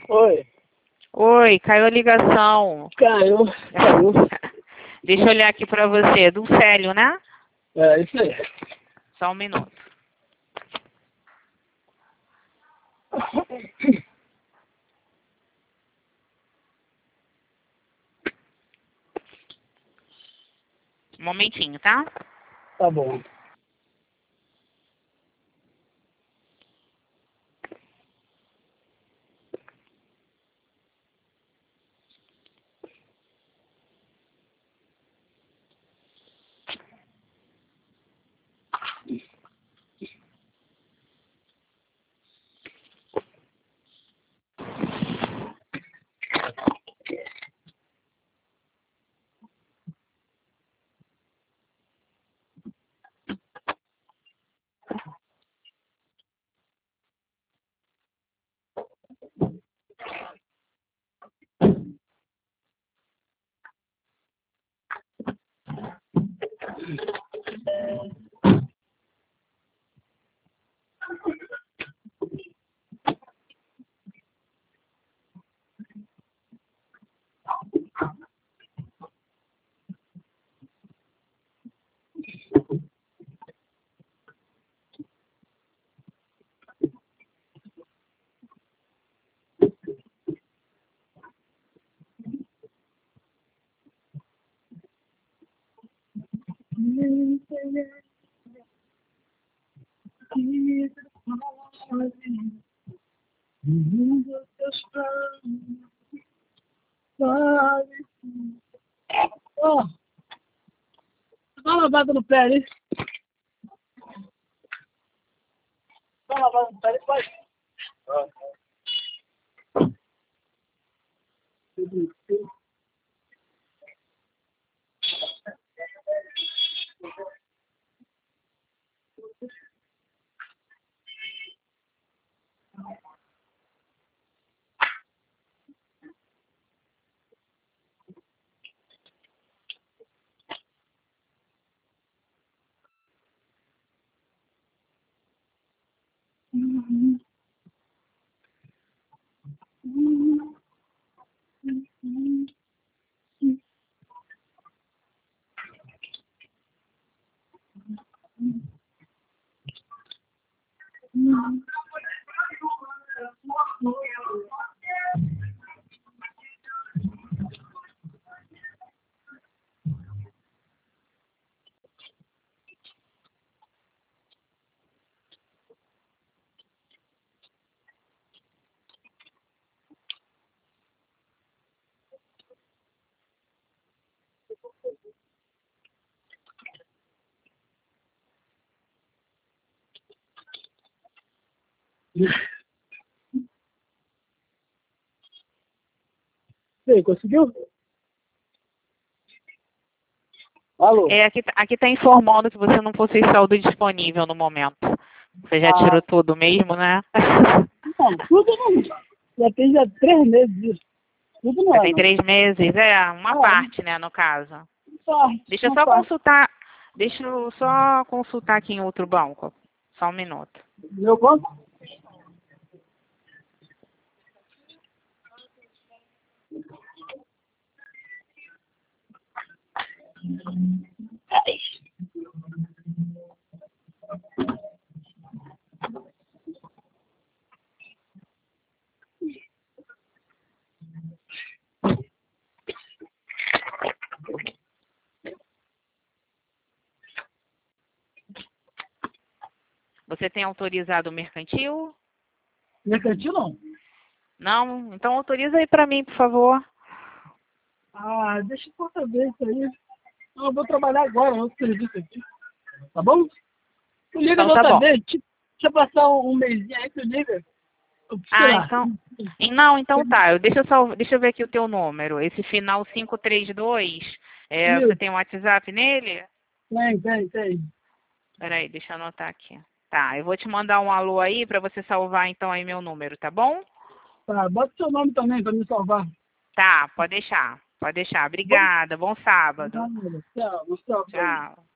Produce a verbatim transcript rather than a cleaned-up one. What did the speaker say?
Oi. Oi, caiu a ligação. Caiu. Caiu. Deixa eu olhar aqui pra você. Do Célio, né? É, isso aí. Só um minuto. Um momentinho, tá? Tá bom. Ó, dá uma lavada no pé ali. Dá uma lavada no pé ali, vai. E aí, conseguiu? Alô? É, aqui, tá- aqui tá informando que você não possui saldo disponível no momento. Você já Ah. tirou tudo mesmo, né? Não, tudo não. Já tem já três meses disso. Tudo não Já é, tem não. três meses, é, uma Ah. parte, né, no caso. Tá, Deixa eu uma só parte. consultar, deixa eu só consultar aqui em outro banco. Só um minuto. Meu banco? Você tem autorizado o mercantil? Mercantil não. Não? Então autoriza aí pra mim, por favor. Ah, deixa eu só ver isso aí. Não, eu vou trabalhar agora, outro serviço aqui. Tá bom? Tu liga Então no tá outra bom. vez. Deixa eu passar um, um mêsinho aí, tu liga. Eu preciso ir Ah, lá. então. e Não, então tá. Eu- Deixa eu só, deixa eu ver aqui o teu número. Esse final cinco três dois, é, você Isso. tem um WhatsApp nele? Tem, tem, tem. Peraí, deixa eu anotar aqui. Tá, eu vou te mandar um alô aí pra você salvar então aí meu número, tá bom? Tá, bota seu nome também pra me salvar. Tá, pode deixar. Pode deixar. Bom, Obrigada. Bom sábado. tchau, tchau, tchau. Tchau.